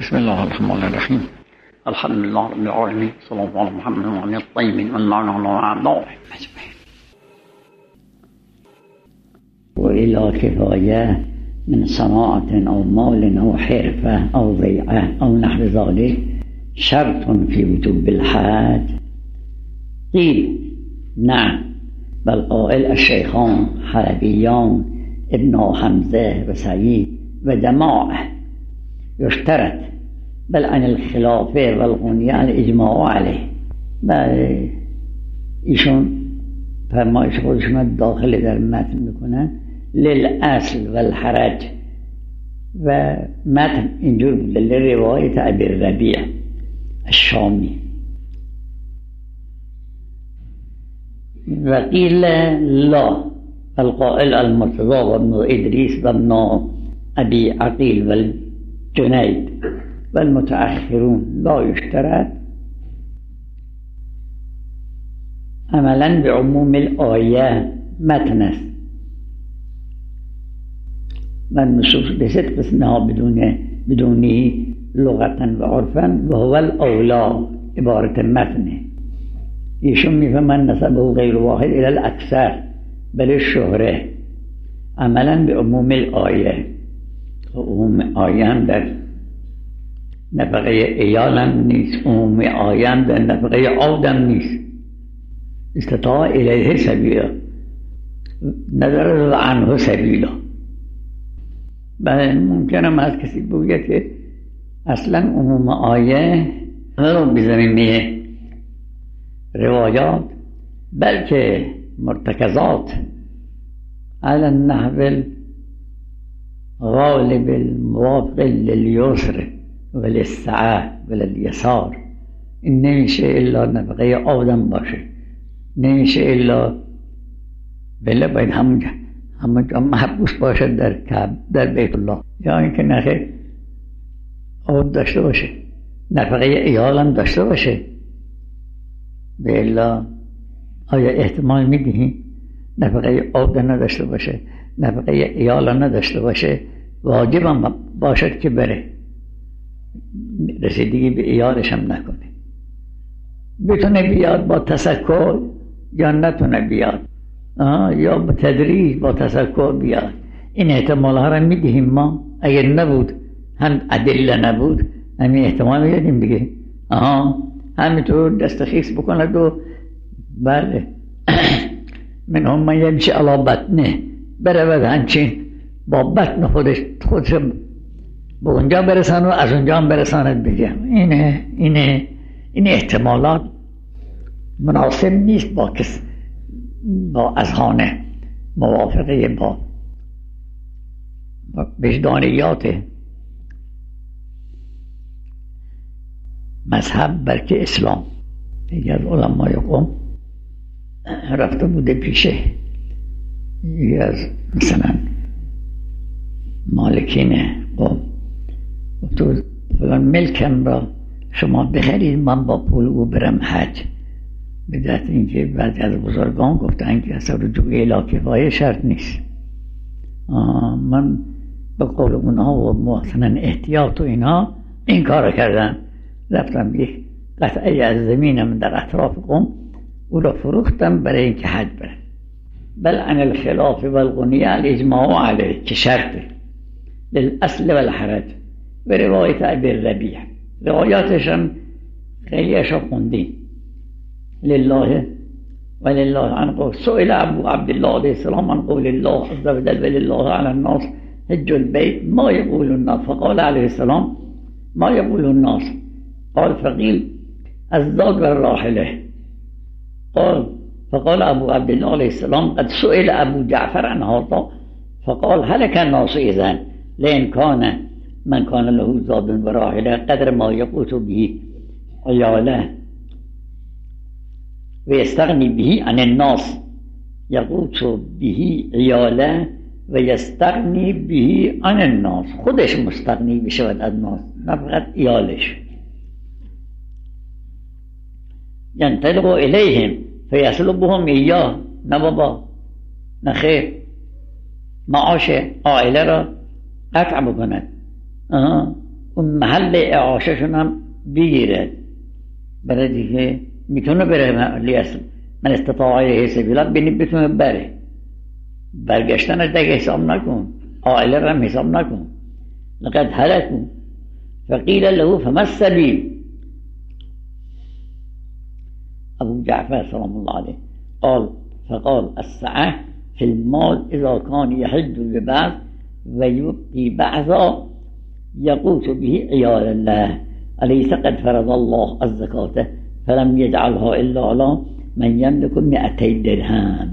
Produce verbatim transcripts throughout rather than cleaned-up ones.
بسم الله الرحمن الرحیم. الحمد لله رب العالمین، صلی الله علی محمد و علی الطیبین و اللعنة على اعدائهم اجمعین. و الی کفایه من صناعة او مال او حرفه او ضیعه او نحو ذلك شرط فی وجوب الحج؟ قیل نعم، بل قائل الشیخان حلبیان ابن حمزه و سعید و جماعه يشترط بل عن الخلافه والغنیه الاجماع علیه. بله، ایشون فرمایش خودشون داخل در متن میکنن للاصل والحرج و متن اینجور بوده لروایت ابی الربیع الشامی. و قیل لا، القائل المرتضى و ابن ادریس و ابن ابی عقیل و جنید و المتأخرون لا يشترط عملا بعموم الآیه متن است و النصوص بصدق اسمها بدون بدونی لغتا و عرفا و هو الاولا عبارت متنه. ایشون میفهمن نسبه غیر واحد الى الاکثر بل الشهره عملا بعموم الآیه. عموم آیه هم در نفقه ایال هم نیست، عموم آیه هم در نفقه آدم نیست. استطاع الیه سبیلا نظر عنه سبیلا. بله، ممکن هم از کسی بگوید که اصلا عموم آیه رو بزمینه روایات بلکه مرتکزات على النحو غالب الموافق لليسر وللسعه ولليسار. این نمیشه الا نفقه آدم باشه، نمیشه الا بله باید همونجا همونجا محبوس باشه در کعبه در بیت الله، یا اینکه نخیر آب داشته باشه، نفقه ایال هم داشته باشه. بله آیا احتمال میدهیم نفقه آب نداشته باشه، نفقه ایال نداشته باشه؟ واجب هم باشد که بره، رسیدگی به ایالش هم نکنه. بتونه بیاد با تسکر یا نتونه بیاد، یا با تدریج با تسکر بیاد. این احتمال ها را میدهیم ما. اگر نبود هم ادله نبود همین احتمال میدهیم دیگه. آها همینطور دست خیس بکند و بله من هم من یمشی علی بطنه برود همچین با بطن خودش خودش به اونجا برسان و از اونجا هم برساند بگم. اینه اینه این احتمالات مناسب نیست با کس با اذهان موافقه با وجدانیات مذهب بلکه اسلام. یکی از علمای قوم رفته بوده پیشه یکی از مثلا مالکین قوم و تو فلان ملکم را شما بخرید من با پول او برم حج. به دست اینکه بعضی از بزرگان گفتن که اصلا رجوع الی کفایه شرط نیست. من به قول اونها و مثلا احتیاط و اینا این کار کردن، رفتم یک قطعه از زمینم در اطراف قوم او را فروختم برای اینکه حج برم. بل عن الخلاف والغنیه الاجماع علیه که شرطه للاصل والحرج و روایت ابی الربیع. روایاتش هم خیلی اشا خوندیم. لله و لله عن قول سئل ابو عبدالله علیه السلام عن قول الله عز وجل و لله علی الناس حج البیت ما یقول الناس فقال علیه السلام ما یقول الناس قال فقیل الزاد والراحله. قال فقال ابو عبدالله علیه السلام قد سئل ابو جعفر عن هذا فقال هلك الناس اذن لئن كان من كان له زاد وراحله قدر ما يقوت به عياله ويستغني به عن الناس يقوت به عياله ويستغني به عن الناس. خودش مستغنی بشود از ناس، نه فقط عیالش. ينطلق إليهم فيسلبهم إياه. نه بابا نه خیر، معاش عائله را قطع بکند. اون محل اعاششون هم بگیره، برای دیگه میتونه بره من استطاع الیه سبیلا، بینی بتونه بره. برگشتنش دیگه حساب نکن، عائله رو هم حساب نکن. لقد هلكوا فقیل له فما السبیل. ابو جعفر سلام الله علیه قال فقال السعه في المال اذا كان يحج ببعض ويبقي بعضا يقوت به عيال الله أليس قد فرض الله الزكاة فلم يجعلها إلا على من يملك مئتي درهم.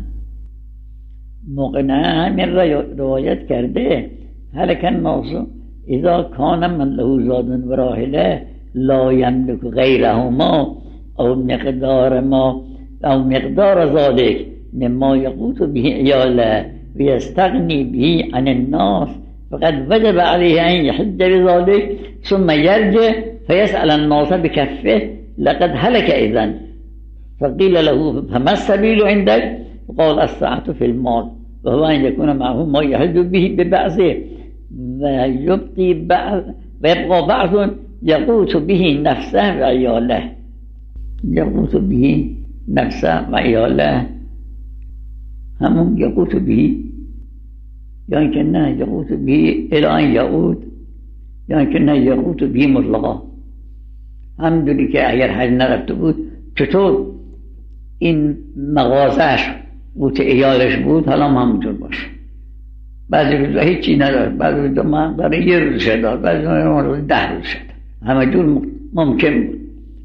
مقنع همین روایت کرده هلك الناس اذا كان من له زاد و راحله لا يملك غيرهما او مقدار ما او مقدار ذلك مما يقوت به عياله ويستغني به عن الناس فقد وجب عليه أن يحج بذلك ثم يرجع فيسأل الناس بكفه لقد هلك إذن. فقيل له فما السبيل عندك؟ قال الساعة في المال وهو أن يكون معه ما يحج به ببعضه ويبقي بعض ويبقى بعض يقوت به نفسه وعياله يقوت به نفسه وعياله همون يقوت به يعني كأنه يقوت به إلى أن يعود يعني كأنه يقوت به مطلقا. همونجوری که اگر حج نرفته بود چطور این مغازش قوت ایالش بود حالا همونجور باشه. بعضی روزا هیچی نداره، بعضی روزا من برای یه روز شدار، بعضی روزا ده روز شدار، همه جور ممکن بود.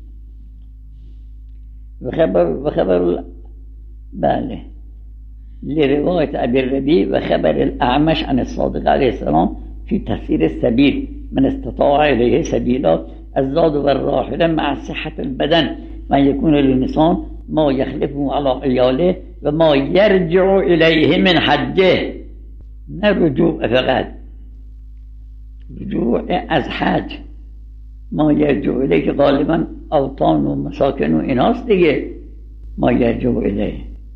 و خبر و خبر بله لرواية أبي الربيع وخبر الأعمش عن الصادق عليه السلام في تفسير السبيل من استطاع إليه سبيلا الزاد والراحلة مع صحة البدن ما يكون للإنسان ما يخلفه على عياله وما يرجع إليه من حجه. نه رجوع فقط، رجوع از حج ما يرجع إليه غالبا أوطان و مساکن و ایناست دیگه ما يرجع إليه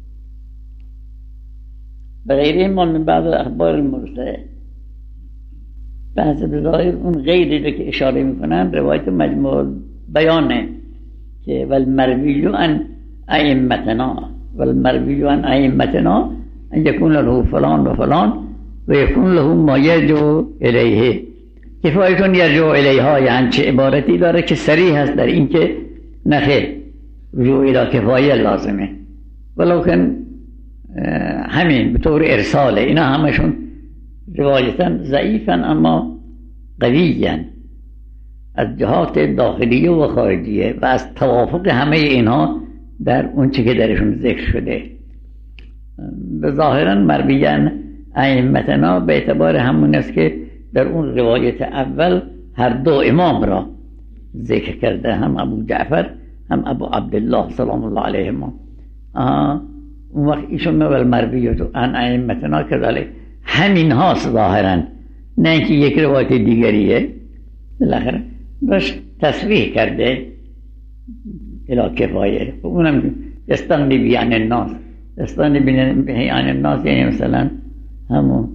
و غیره ما من بعض اخبار المرسله. بعض بظاهر اون غیری که اشاره میکنن روایت مجموع بیانه که والمروی عن ائمتنا والمروی عن ائمتنا ان یکون له فلان و فلان و یکون له ما یرجع الیه. کفایتون یرجع الیها یعنی چه عبارتی داره که صریح هست در این که نخیر رجوع الی کفایه لازمه، ولکن همین به طور ارساله. اینا همشون روایتاً ضعیفن اما قویین از جهات داخلیه و خارجیه و از توافق همه اینها در اون چی که درشون ذکر شده. به ظاهراً مرویان ائمتنا به اعتبار همون است که در اون روایت اول هر دو امام را ذکر کرده، هم ابو جعفر هم ابو عبدالله سلام الله علیهما. اون وقت ایشون مول مرویتو ان ائمتنا کذالک همین هاست ظاهرا، نه اینکه یک روایت دیگریه. بالاخره باش تصریح کرده الی کفایه. اونم استغنی بی عن الناس، استغنی بی عن الناس یعنی مثلا همون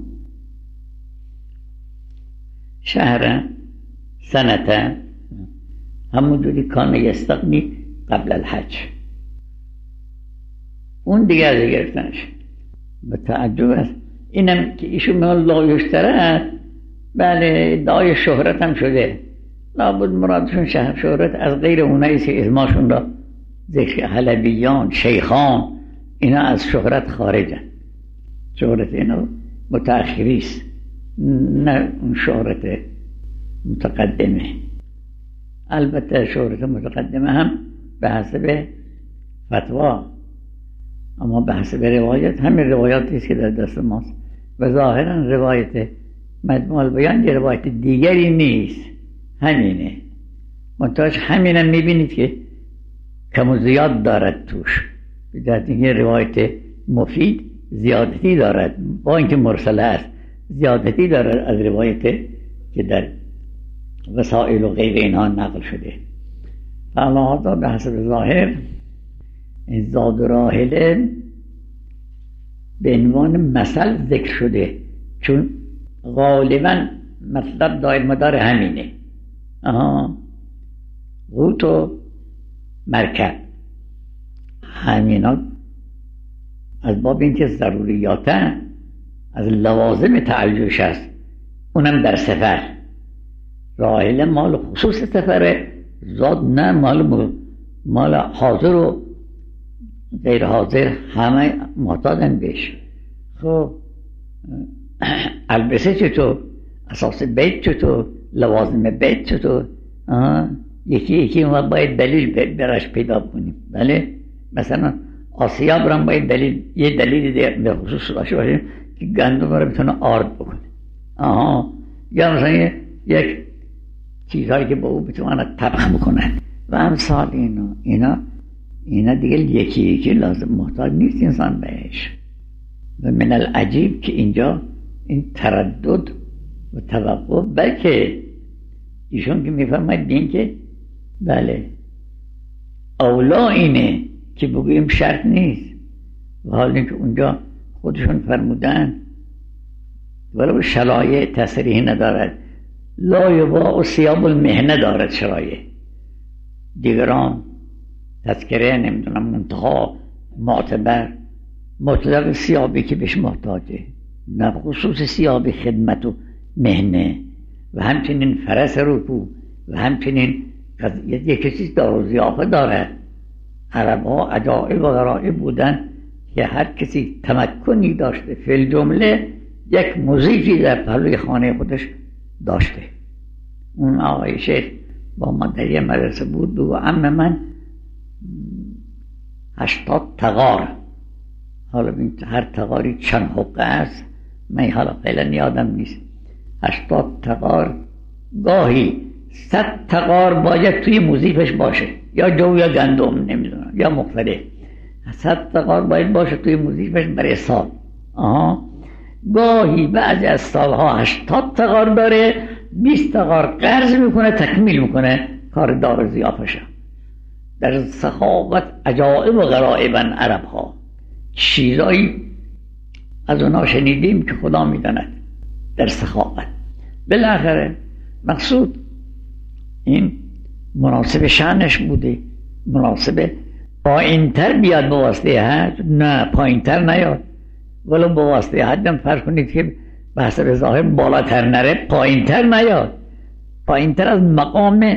شهر سنته همون جوری کان یستغنی قبل الحج، اون دیگه از گرفتنش. به تعجب است اینم که ایشون میگن لا یشترط، بله ادعای شهرت هم شده، لابد مرادشون شهر شهرت از غیر اونایی که اسماشون را ذکر حلبیان شیخان اینا از شهرت خارجن. شهرت اینا متأخری است، نه اون شهرت متقدمه. البته شهرت متقدمه هم به حسب فتوا، اما به حسب روایت همین روایاتی است که در دست ماست و ظاهرا روایت مجموع البیان یه روایت دیگری نیست، همینه. منتهاش همینم میبینید که کم و زیاد دارد توش، در اینکه روایت مفید زیادتی دارد با اینکه مرسله است، زیادتی دارد از روایت که در وسائل و غیر اینها نقل شده. فالله به حسب ظاهر این زاد و راحله به عنوان مثل ذکر شده، چون غالبا مطلب دایر مدار همینه آها قوت و مرکب، همینا از باب اینکه ضروریاتن، از لوازم تعیش است. اونم در سفر. راحله مال خصوص سفره، زاد نه مال مال حاضر و غیر حاضر همه محتاجن بهش. خب البسه چطور، اساس بیت چطور، لوازم بیت چطور، یکی یکی ما باید دلیل براش پیدا کنیم. بله مثلا آسیاب را باید دلیل، یه دلیل به خصوص داشته باشیم که گندم را بتونه آرد بکنه. آها یا مثلا یک چیزهایی که با او بتونه طبخ بکنه و امثال اینا اینا اینا دیگه یکی یکی لازم محتاج نیست انسان بهش. و من العجیب که اینجا این تردد و توقف، بلکه ایشون که میفرماید این که بله اولا اینه که بگوییم شرط نیست، و حال اینکه اونجا خودشون فرمودن ولو شرایع تصریح ندارد، لا یباع ثیاب المهنه دارد شرایع. دیگران تذکره نمیدونم منتها معتبر مطلق ثیابی که بهش محتاجه، نه خصوص ثیاب خدمت و مهنه، و همچنین فرس رکوب، و همچنین یک کسی دار و ضیافه داره. عرب ها عجائب و غرایب بودن که هر کسی تمکنی داشته، فی الجمله یک موزیکی در پهلوی خانه خودش داشته. اون آقای شیخ با ما در یه مدرسه بود و عم من هشتاد تغار، حالا هر تغاری چند حقه است من حالا فعلا یادم نیست، هشتاد تغار گاهی صد تغار باید توی موزیفش باشه، یا جو یا گندم نمیدونم یا مختلف، صد تغار باید باشه توی موزیفش برای سال. آها گاهی بعضی از سالها هشتاد تغار داره، بیست تغار قرض میکنه تکمیل میکنه کار دار ضیافشه. در سخاوت عجائب و غرایبن عرب ها، چیزایی از اونا شنیدیم که خدا میداند در سخاوت. بالاخره مقصود این مناسب شأنش بوده، مناسب پایین‌تر بیاد به واسطه حج، نه پایین‌تر نیاد، ولو به واسطه حج هم فرض کنید که به حسب ظاهر بالاتر نره، پایین‌تر نیاد، پایین‌تر از مقام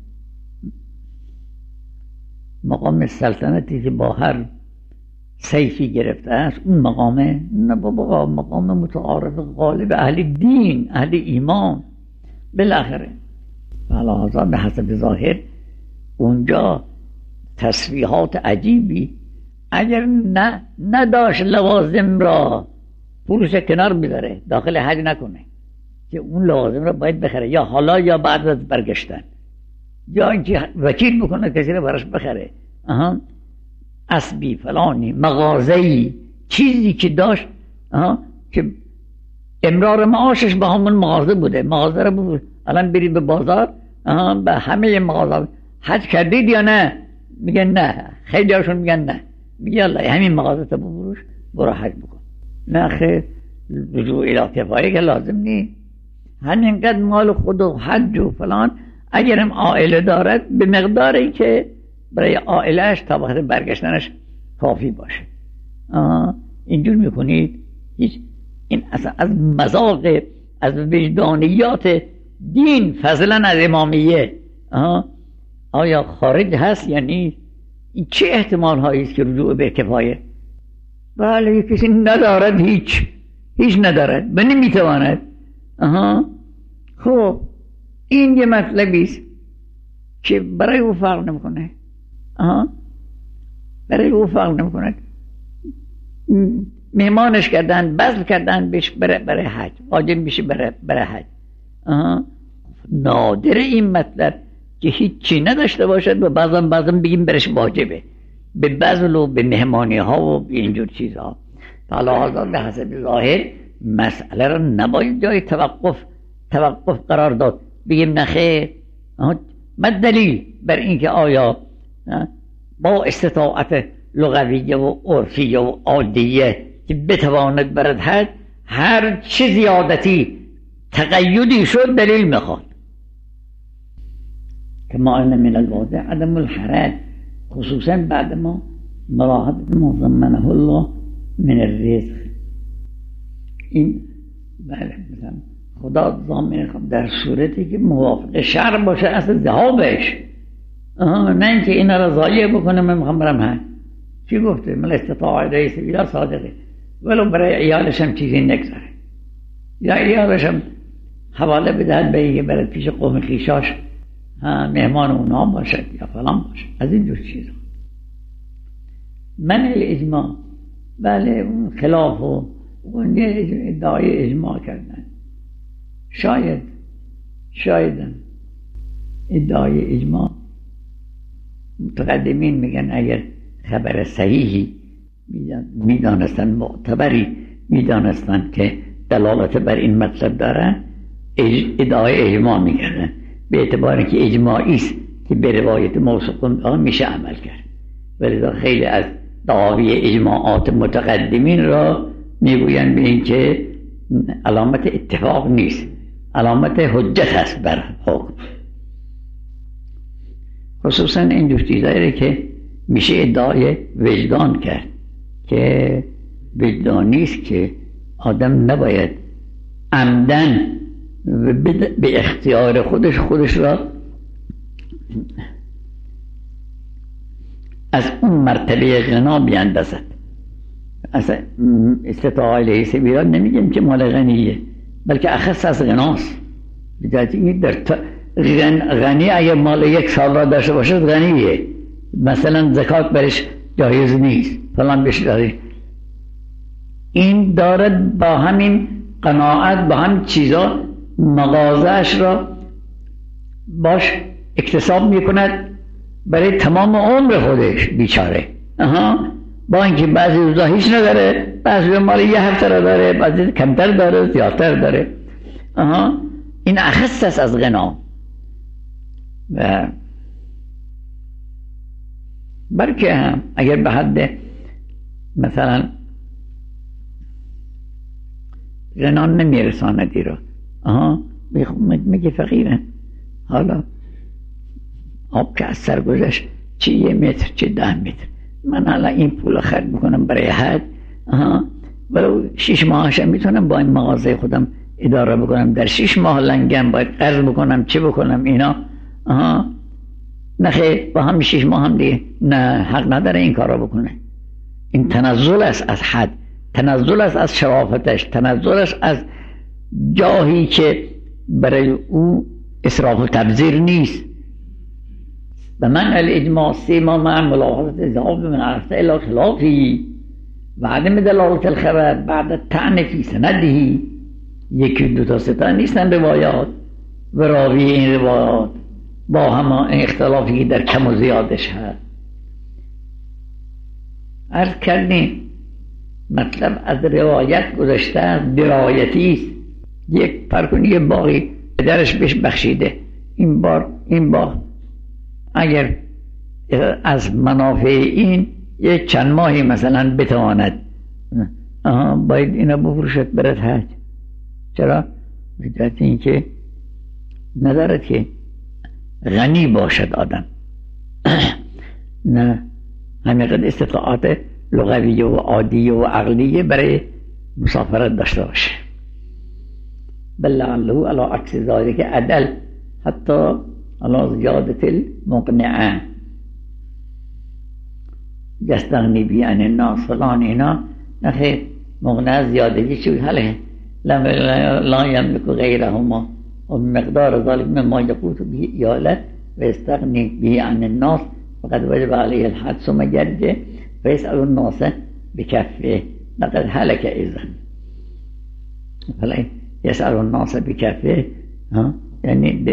مقام سلطنتی که با هر سیفی گرفته است، اون مقامه نه بابا، مقام متعارف غالب اهل دین، اهل ایمان. بالاخره حالا به حسب ظاهر اونجا تصریحات عجیبی، اگر نه نداشت لوازم را پولش کنار بذاره داخل حج نکنه که اون لوازم را باید بخره، یا حالا یا بعد از برگشتن، یا اینکه وکیل بکنه کسی را براش بخره. آها اسبی فلانی مغازه‌ای چیزی که داشت، آها که امرار معاشش به همون مغازه بوده، مغازه را بود. الان بری به بازار، آها به همه مغازه حج کردید یا نه؟ میگن نه. خیلی هاشون میگن نه. میگه الله همین مغازه تا بفروش برو حج بکن. نه خیر، رجوع الی کفایه که لازم نیست. همینقدر مال خود و حج و فلان اگرم عائله دارد به مقداری که برای عائلهش تا وقت برگشتنش کافی باشه. آه اینجور میکنید. هیچ این اصلا از مذاق، از وجدانیات دین فضلا از امامیه آه آیا خارج هست یا نیست؟ این چه احتمال هایی است که رجوع به کفایه؟ بله کسی ندارد، هیچ هیچ ندارد و نمیتواند. آها خب این یه مطلبی است که برای او فرق نمیکنه. آها برای او فرق نمیکنه. مهمانش کردن، بذل کردن بهش برای, برای حج، واجب میشه برای, برای حج. آها نادر این مطلب که هیچی نداشته باشد و بعضم بعضم بگیم برش واجبه، به بذل و به مهمانی ها و به اینجور چیزها. حالا حالا به حسب ظاهر مسئله را نباید جای توقف توقف قرار داد، بگیم نخیر. ما دلیل بر اینکه آیا با استطاعت لغویه و عرفیه و عادیه که بتواند برد حج، هر چه زیادتی تقیدی شد دلیل میخواد. كما قلنا من الواضح عدم الحرج خصوصا بعد ما ملاحظه ما ضمنه الله من الرزق. این بله مثلا خدا ضامن خب در صورتی که موافق شرع باشه اصلا ذهابش، نه اینکه اینا را ضایع بکنه من میخوام برم حج. چی گفته؟ من استطاع الیه سبیلا صادقه، ولو برای عیالش هم چیزی نگذاره یا عیالش هم حواله بدهد به اینکه برای پیش قوم خیشاش مهمان اونا باشد یا فلان باشد. از این جور چیزا من الاجماع، بله اون خلاف و اون ادعای اجماع کردن، شاید شاید ادعای اجماع متقدمین میگن اگر خبر صحیحی میدانستن معتبری میدانستن که دلالت بر این مطلب دارن ادعای اجماع میکردن، به اعتبار که اجماعی است که به روایت موثوق میشه عمل کرد. ولذا خیلی از دعاوی اجماعات متقدمین را میگویند به این که علامت اتفاق نیست، علامت حجت هست بر حکم. خصوصا این دو چیزایی که میشه ادعای وجدان کرد که وجدان نیست که آدم نباید عمدن به اختیار خودش خودش را از اون مرتبه غنا بیاندازد. اصلا استطاع الیه سبیلا نمیگیم که مال غنیه، بلکه اخص از غناست. این در غنی اگر مال یک سال را داشته باشد غنیه، مثلا زکات برش جایز نیست فلان بشه داری. این دارد با همین قناعت با هم چیزا مغازش را باش اکتساب میکند برای تمام عمر خودش بیچاره. اها با اینکه بعضی روزا هیچ نداره، بعضی مال یه هفته را داره، بعضی کمتر داره، زیادتر داره. اها این اخص است از غنا. و بلکه هم اگر به حد مثلا غنا نمیرساندی رو، آها میگه فقیرن، حالا آب که از سر گذشت چه یه متر چه ده متر، من حالا این پول خرج میکنم برای حج، آها ولو شش ماهش میتونم با این مغازه خودم اداره بکنم، در شش ماه لنگم باید قرض بکنم چه بکنم اینا، آها نخیر با هم شش ماه هم دیگه نه، حق نداره این کارا بکنه. این تنزل است از حد، تنزل است از شرافتش، تنزل است از جاهی که برای او اسراف و تبذیر نیست. و من الاجماع سیما مع ملاحظه ذهاب من عرفت الى خلافی و عدم دلالت الخبر بعد الطعن فی سنده. یکی دو تا سه تا نیستن روایات و راوی این روایات با هم اختلافی در کم و زیادش هست. عرض کردیم مطلب از روایت گذشته از درایتی است. یک پرکنی یه باقی پدرش بهش بخشیده، این بار این باغ اگر از منافع این یک چند ماهی مثلا بتواند آها باید اینا بفروشد برد حج. چرا؟ به جهت اینکه ندارد که غنی باشد آدم نه همینقدر استطاعات لغویه و عادیه و عقلیه برای مسافرت داشته باشه. بل لعله علی عکس ذلك عدل حتی علی زیادت المقنعه یستغنی بی عن الناس فلان اینا نخیر مقنعه زیادگی چوی حله لا یملک غیرهما و مقدار ذلك مما یقوت به ایالت و یستغنی به عن الناس فقد وجب علیه الحج ثم یرجع و یسأل الناس بکفه لقد هلك اذن. فلا یسأل الناس بکفه یعنی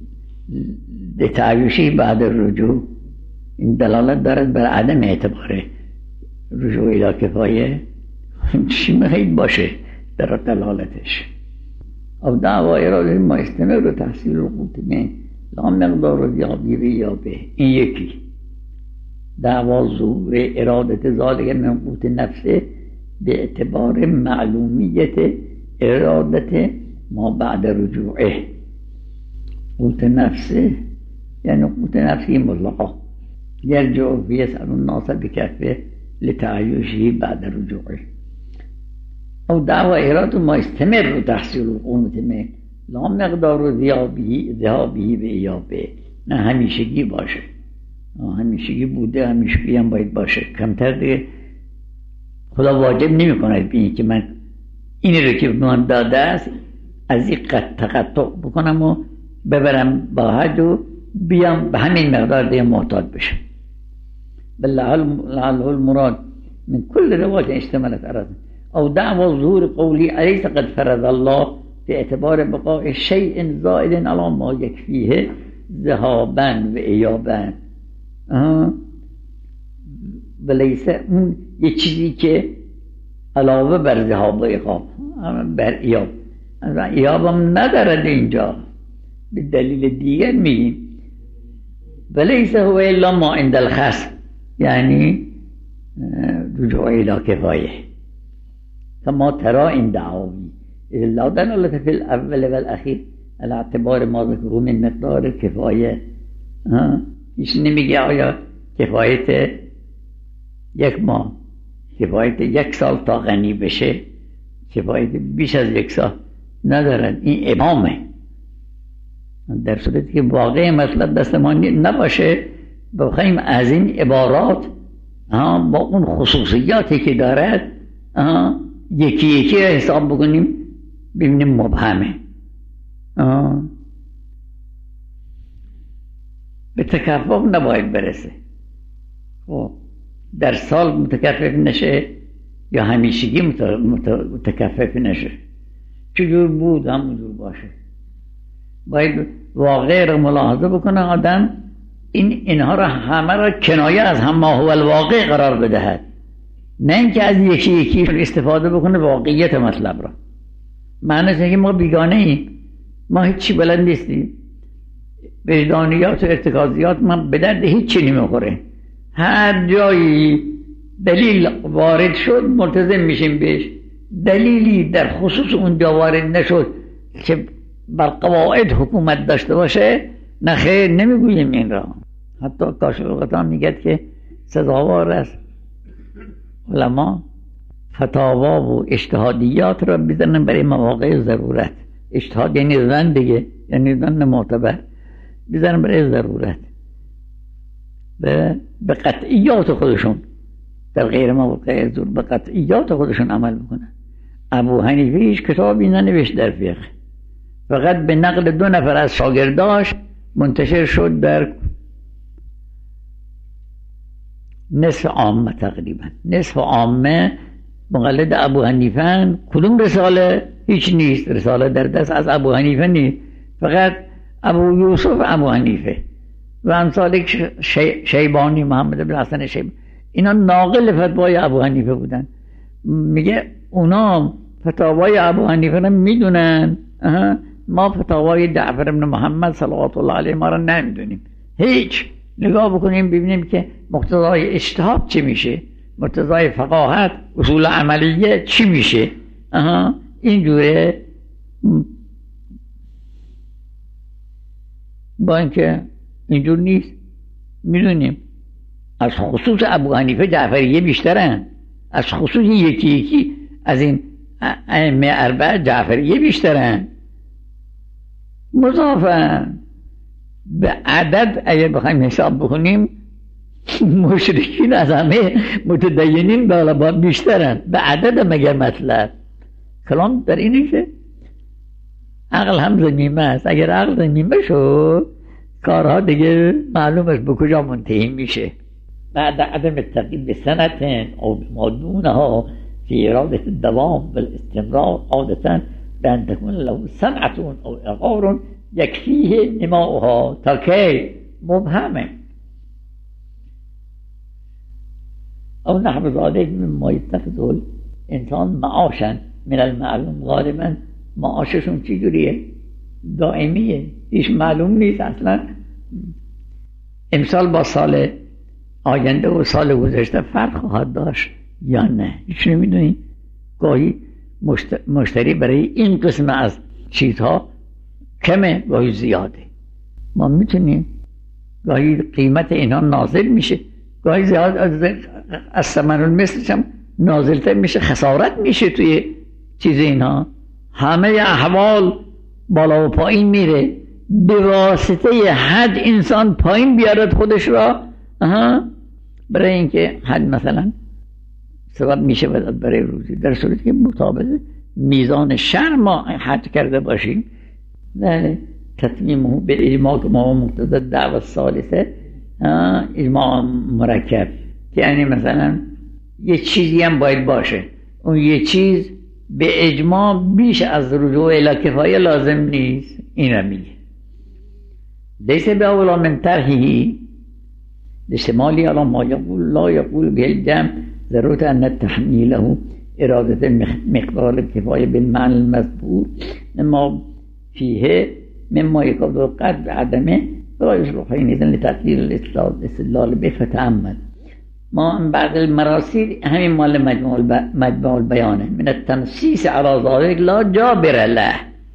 لتعیشی بعد الرجوع. این دلالت دارد بر عدم اعتبار رجوع الی کفایه. چی میخواید باشه در دلالتش؟ او دعوا اراده ما استمر تحصیل القوت من لا مقدار زیادی ریابه. این یکی دعوا ظهور ارادت ذالک من قوت نفسه به اعتبار معلومیت ارادت ما بعد رجوعه. قوت نفسه یعنی قوت نفسی مطلقا یرجع فیسأل الناس بکفه لتعیشه بعد رجوعه او دعوة إرادة ما استمر تحصيل القومة من لا مقدار ذهابه ذهابه به ایابه نه همیشگی باشه، همیشگی بوده همیشگی هم باید باشه. کمتر دیگه خدا واجب نمی کند بینید که من اینی رو که من داده است از این تقطع بکنم و ببرم با حج و بیام به همین مقدار دیگه محتاط بشم. بل لعله المراد من كل رواية اشتملت أراد أو دعوى ظهور قولي أليس قد فرض الله في اعتبار بقاء شيء زائد على ما يكفيه ذهابا وإيابا وليس اون یه چیزی که علاوه بر ذهاب و إيقاب بر إياب إياب هم ندارد اینجا به دلیل دیگر میگیم وليس هو إلا ما عند الخصم يعني رجوع إلى كفاية كما ترى این دعاوی إذ لا دلالة في الأول والأخير على اعتبار ما ذكره من مقدار کفایه. هیچ نمیگه آیا کفایت یک ماه، کفایت یک سال تا غنی بشه، کفایت بیش از یک سال ندارد. این ابهامه. در صورتی که واقع مطلب دست ما نباشه بخوایم از این عبارات با اون خصوصیاتی که دارد یکی یکی حساب بکنیم ببینیم مبهمه. به تکفف نباید برسه. در سال متکفف نشه یا همیشگی متکفف نشه. چجور بود همونجور باشه. باید واقع رو ملاحظه بکنه آدم، این اینها را همه را کنایه از هم ما هو الواقع قرار بدهد، نه اینکه از یکی یکی استفاده بکنه واقعیت مطلب را. معنیش اینه که ما بیگانه ایم، ما هیچی بلد نیستیم، وجدانیات و ارتکازیات ما به درد هیچی نمیخوره. هر جایی دلیل وارد شد ملتزم میشیم بهش، دلیلی در خصوص اونجا وارد نشد که بر قواعد حکومت داشته باشه نه خیر نمیگوییم این را. حتی کاشف الغطا میگه که سزاوار است علما فتاوا و اجتهادیات را بزنن برای مواقع ضرورت. اجتهاد یعنی زن دیگه، یعنی زن معتبر، بزنن برای ضرورت به به قطعیات خودشون، در غیر مواقع زور به قطعیات خودشون عمل میکنن. ابو حنیفه هیچ کتابی ننوشت در فقه، فقط به نقل دو نفر از شاگرداش منتشر شد در نصف عامه، تقریبا نصف عامه مقلد ابو حنیفه. کدوم رساله؟ هیچ نیست، رساله در دست از ابو حنیفه نیست، فقط ابو یوسف ابو حنیفه و امثال شی... شیبانی محمد بن حسن شیبانی، اینا ناقل فتوای ابو حنیفه بودن. میگه اونا فتاوای ابو حنیفه رو میدونن، ما فتاوای جعفر بن محمد صلوات الله علیه ما رو نمیدونیم. هیچ نگاه بکنیم ببینیم که مقتضای اجتهاد چی میشه، مقتضای فقاهت اصول عملیه چی میشه. اها اینجوره. با اینکه اینجور نیست. میدونیم از خصوص ابو حنیفه جعفریه بیشترن، از خصوص یکی یکی از این ائمه اربعه جعفریه بیشترن، مضافن به عدد. اگر بخوایم حساب بکنیم مشرکین از همه متدینین بالا بیشترن به عدد. مگر مطلب کلام در اینه که عقل هم زمیمه است. اگر عقل زمیمه شد کارها دیگه معلوم است به کجا منتهی میشه. بعد عدم التقیید به سنت او ما دونها فی اراده الدوام والاستمرار عادتا بان تكون له صنعة او اقار یکفیه نماؤها تا کی مبهمه او نحو ذلك مما يتخذه الانسان معاشا من المعلوم. غالبا معاششون چی جوریه؟ دائمیه، هیچ معلوم نیست اصلا امسال با سال آینده و سال گذشته فرق خواهد داشت یا نه، هیچ نمیدونی. گاهی مشتری برای این قسم از چیزها کمه، گاهی زیاده. ما میتونیم گاهی قیمت اینها نازل میشه، گاهی زیاد از ثمن المثلش هم نازلتر میشه، خسارت میشه توی چیز اینها. همه احوال بالا و پایین میره، به واسطه حد انسان پایین بیارد خودش را آها برای اینکه حد مثلا سبب میشه برای روزی، در صورتی که مطابق میزان شرع ما حد کرده باشیم. بله تتمیمه به اجماع که ما مقتضی دعوه ثالثه اجماع مرکب، که یعنی مثلا یه چیزی هم باید باشه، اون یه چیز به اجماع بیش از رجوع الی کفایه لازم نیست. این رو میگه لیس به اولا من طرحه لشمالی علی ما یقول لا یقول به الجمع ضرورت ان تحمیله اراده مقدار کفایه بالمعنى المذکور مما فیه مما یکاد قد عدمه لا یصلح حینئذ لتقدیر الاستدلال به فتأمل. ما بعد المراسیل همین مال مجموع البیانه من التنصیص علی ذلك لا جابر له،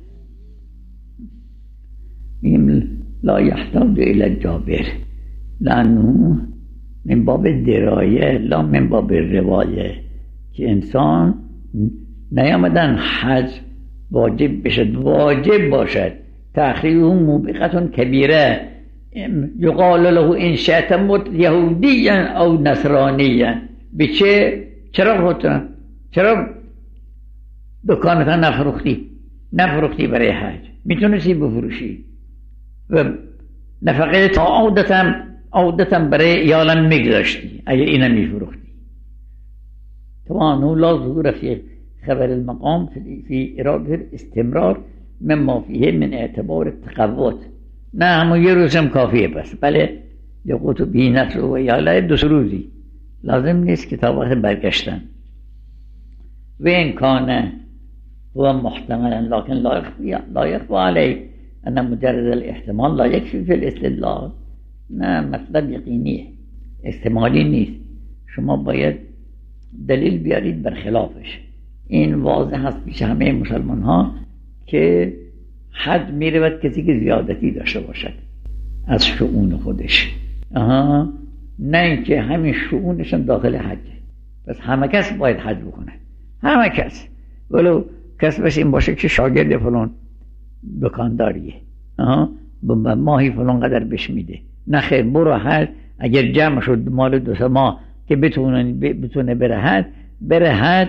لا يحتاج الى الجابر لانه من باب درایه لا من باب روایه، که انسان نیامدن حج واجب بشد، واجب باشد تأخیره موبقة کبیره یقال له ان شئت مت یهودیا او نصرانیا. به چه؟ چرا خودتون چرا دکانتا نفروختی نفروختی برای حج؟ میتونستی بفروشی و نفقه تا عودتا عودتا برای ایالم میگذاشتی اگه اینا میفروختی. طبعا لا ظهور فی خبر المقام في اراده استمرار مما فیه من اعتبار التقوت. نه همون یه روز هم کافیه بس. بله یقوت بی نفس و ایاله دو روزی لازم نیست که تا وقت برگشتن. و این کانه هو محتملا لكن لا يخفى عليه ان مجرد الاحتمال لا يكفي في الاستدلال. نه مطلب یقینیه، احتمالی نیست، شما باید دلیل بیارید برخلافش. این واضح هست پیش همه مسلمان ها که حد میرود کسی که زیادتی داشته باشد از شؤون خودش، آها نه اینکه همین شؤونشون داخل حج. پس همه کس باید حج بکنه، همه کس، ولو کس بس این باشه که شاگرد فلان دکانداریه آها ماهی فلان قدر بهش میده. نه خیر، برو حج، اگر جمع شد مال دو سه ماه که بتونه بتونه بره حج بره حج،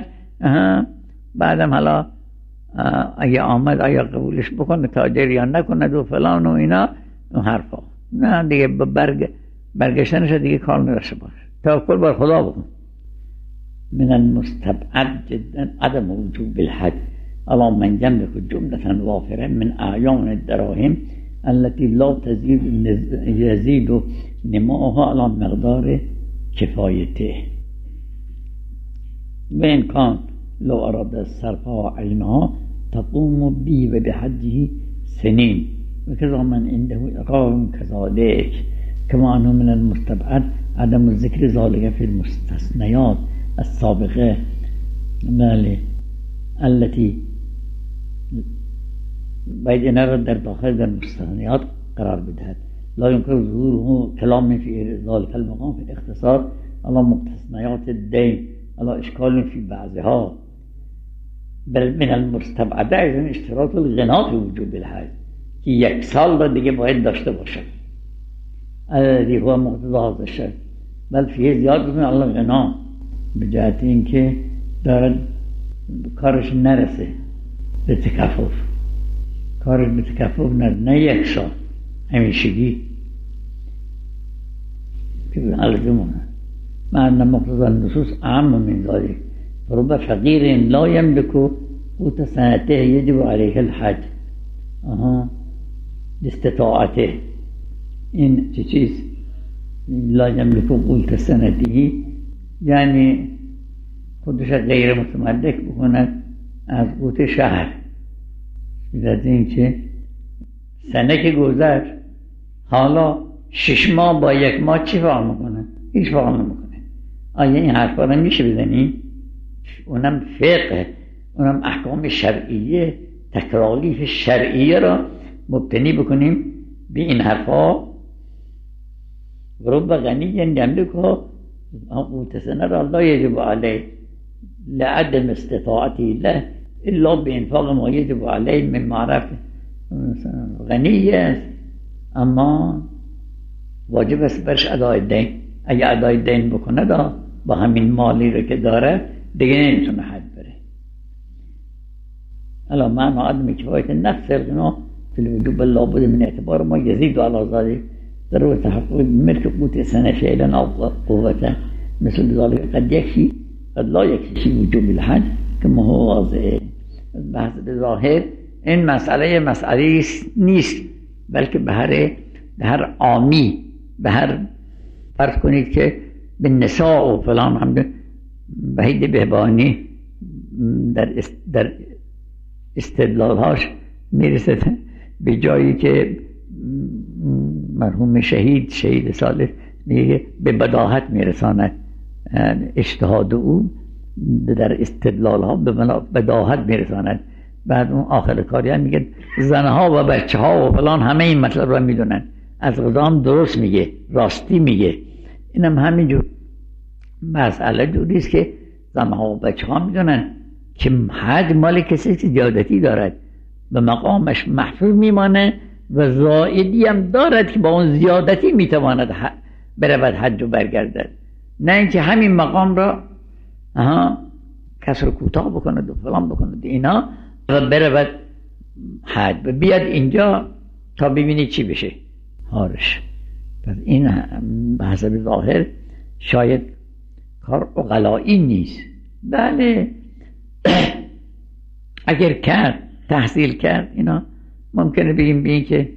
بعدم حالا اگه آمد آیا قبولش بکنه تاجر یا نکنه و فلان و اینا اون حرفا. نه دیگه برگ برگشتنش دیگه کار نداشته باشه، توکل بر خدا بکن. من المستبعد جدا عدم وجوب الحج على من يملك جملة وافرة من أعيان الدراهم التي لا تزيد يزيد نماؤها على مقدار كفايته. وإن كان لو أراد الصرفها عينها تقوم به وبحجه سنين وكذا من عنده إقرار كذلك. كما أنه من المستبعد عدم الذكر ذلك في المستثنيات السابقة التي باید اینا را در داخل در مستثنیات قرار بدهد. لا يمكن ظهوره كلام في ذلك المقام في الاختصار على مستثنيات الدين على اشكال في بعضها، بل من المستبعد ايضا اشتراط الغنا في وجوب الحج که یک سال را دیگه باید داشته باشد الذي هو مقتضى هذا الشرط، بل فيه زیاد بکنه الله غنا به جهت اینکه دارد کارش نرسه به تکفف، کارش به تکفف نرسه، نه یک سال همیشگی که علقه مونه. مع ان مقتضى النصوص اعم من ذلك فرب فقير لا يملك قوت سنته يجب عليه الحج اها لاستطاعته. این چه چیز لا يملك قوت سنته یعنی خودش غیر متملک بکند از قوت شهر، از این که سنه که گذشت حالا شش ماه با یک ماه چی فرق میکنه؟ هیچ فرق نمیکنه. آیا این حرفا رو میشه بزنی؟ اونم فقه، اونم احکام شرعیه، تکالیف شرعیه را مبتنی بکنیم به این حرفا. رب غنی یملک قوت سنه را لا یجب علیه لعدم استطاعتی له الا بانفاق ما یجب علیه من معرف. غنی است اما واجب است برش ادای دین. اگه ادای دین بکنه دا با همین مالی رو که داره دیگه نمیتونه حج بره. الا معنی عدم کفایت نفس الغنا فی الوجوب لابد من اعتبار ما یزید علی ذلك ضرورة تحقق ملك قوت سنة فعلا أو قوة مثل ذلك قد يكفي قد لا يكفي وجوب الحج كما هو واضح. بحث بظاهر این مسئله مسئله نیست، بلکه به هر به هر عامی، به هر فرض کنید که به نساء و فلان هم وحید بهبانی در در استدلالهاش میرسه به جایی که مرحوم شهید شهید صالح میگه به بداهت میرساند اجتهاد او در استدلال ها به بداهت میرساند. بعد اون آخر کاری هم میگه زنها و بچه ها و فلان همه این مطلب را میدونن، از غذام درست میگه، راستی میگه. اینم همینجور مسئله جوریست که زنها و بچه ها میدونن که حج مال کسی که زیادتی دارد به مقامش محفوظ میمانه و زائدی هم دارد که با اون زیادتی میتواند برود حج و برگردد، نه اینکه همین مقام را آها کسر کوتاه بکند و فلان بکند اینا و برود حج و بیاد اینجا تا ببینی چی بشه هارش. پس این به حسب ظاهر شاید کار عقلایی نیست. بله اگر کرد تحصیل کرد اینا ممکنه بگیم بگیم که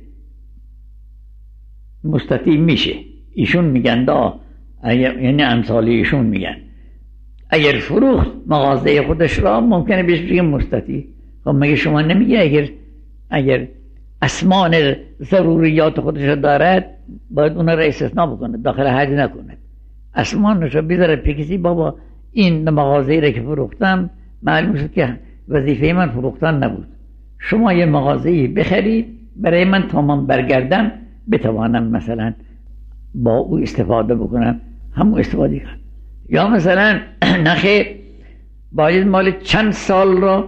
مستطیع میشه. ایشون میگن دا یعنی امثال ایشون میگن اگر فروخت مغازه خودش را ممکنه بهش بگیم مستطیع. خب مگه شما نمیگه اگر اگر اسمان ضروریات خودش را دارد باید اون را استثناء بکنه، داخل حج نکنه، اسمانش را بذاره پیکسی بابا این مغازه را که فروختم معلوم شد که وظیفه من فروختن نبود، شما یه مغازه‌ای بخرید برای من تا من برگردم بتوانم مثلا با او استفاده بکنم، همون استفاده کنم. یا مثلا نخیر باید مال چند سال را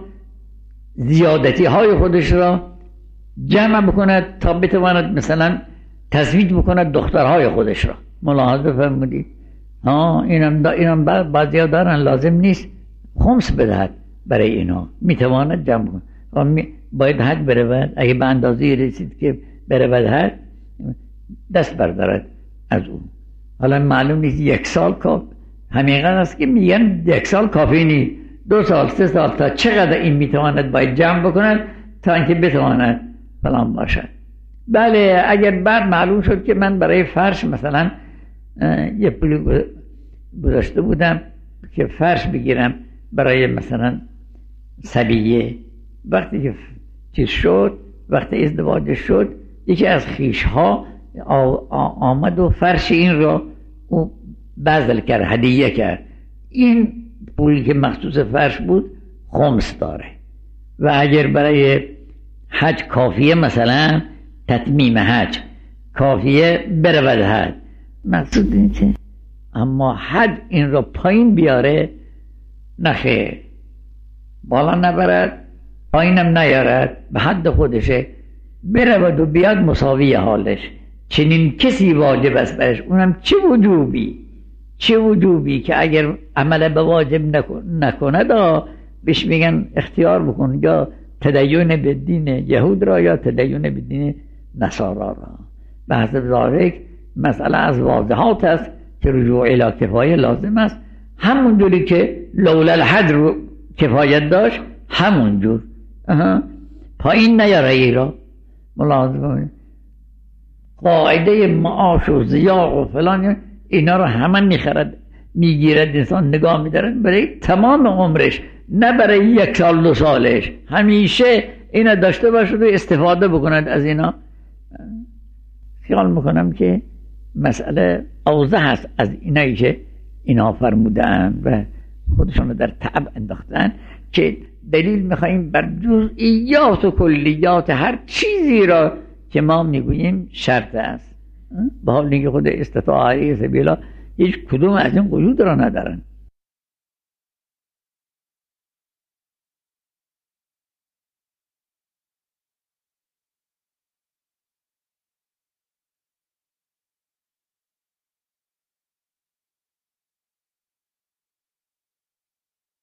زیادتی های خودش را جمع بکند تا بتواند مثلا تزویج بکند دخترهای خودش را. ملاحظه فرمودید؟ ها اینم دا اینم بعضیا دارن لازم نیست خمس بدهد برای اینا، میتواند جمع کند و می باید حج برود. اگه به اندازه رسید که برود حج دست بردارد از اون. حالا معلوم نیست یک سال کافی، همینقدر است که میگن یک سال کافی نیست، دو سال سه سال تا چقدر این میتواند باید جمع بکند تا اینکه بتواند فلان باشد. بله اگر بعد معلوم شد که من برای فرش مثلا یه پولی گذاشته بودم که فرش بگیرم برای مثلا سبیه، وقتی که چیز شد وقتی ازدواج شد یکی از خیش ها آمد و فرش این را او بذل کرد، هدیه کرد. این پولی که مخصوص فرش بود خمس داره و اگر برای حج کافیه مثلا تتمیم حج کافیه برود حج، مقصود این چه؟ اما حج این را پایین بیاره نخیر، بالا نبرد پایینم نیارد، به حد خودشه برود و بیاد مساوی حالش. چنین کسی واجب است برش، اونم چه وجوبی چه وجوبی که اگر عمل به واجب نکنه دا بهش میگن اختیار بکن یا تدین به دین یهود را یا تدین به دین نصارا را. به حسب ذالک مسئله از واضحات است که رجوع الی کفایه لازم است، همون جوری که لولا الحج رو کفایت داشت همون جور پایین نیاره ای را. ملاحظه قاعده معاش و ضیاع و فلان اینا رو همه میخرد میگیرد انسان نگاه میدارد برای تمام عمرش، نه برای یک سال دو سالش، همیشه اینا داشته باشد و استفاده بکند از اینا. خیال میکنم که مسئله اوضح است از اینایی که اینا فرمودن و خودشون در تعب انداختن که دلیل میخواییم بر جزئیات و کلیات هر چیزی را که ما میگوییم شرط است. با حال اینکه خود استطاع علیه سبیلا هیچ کدوم از این قیود را ندارن.